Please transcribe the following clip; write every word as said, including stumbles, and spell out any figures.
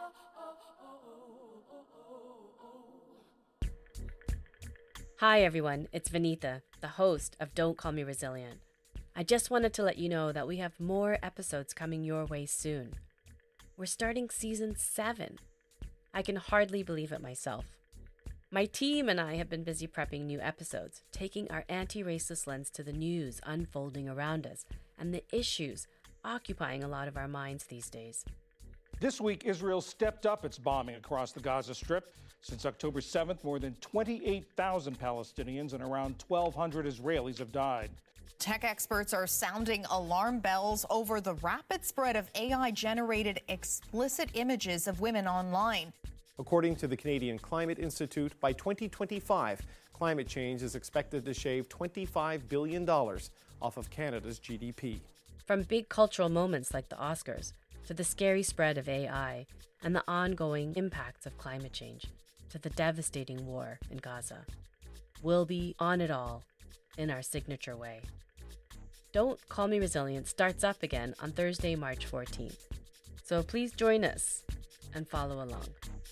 Hi everyone, it's Vinitha, the host of Don't Call Me Resilient. I just wanted to let you know that we have more episodes coming your way soon. We're starting season seven. I can hardly believe it myself. My team and I have been busy prepping new episodes, taking our anti-racist lens to the news unfolding around us and the issues occupying a lot of our minds these days. This week, Israel stepped up its bombing across the Gaza Strip. Since October seventh, more than twenty-eight thousand Palestinians and around twelve hundred Israelis have died. Tech experts are sounding alarm bells over the rapid spread of A I-generated explicit images of women online. According to the Canadian Climate Institute, by twenty twenty-five, climate change is expected to shave twenty-five billion dollars off of Canada's G D P. From big cultural moments like the Oscars, to the scary spread of A I and the ongoing impacts of climate change, to the devastating war in Gaza. We'll be on it all in our signature way. Don't Call Me Resilient starts up again on Thursday, March fourteenth. So please join us and follow along.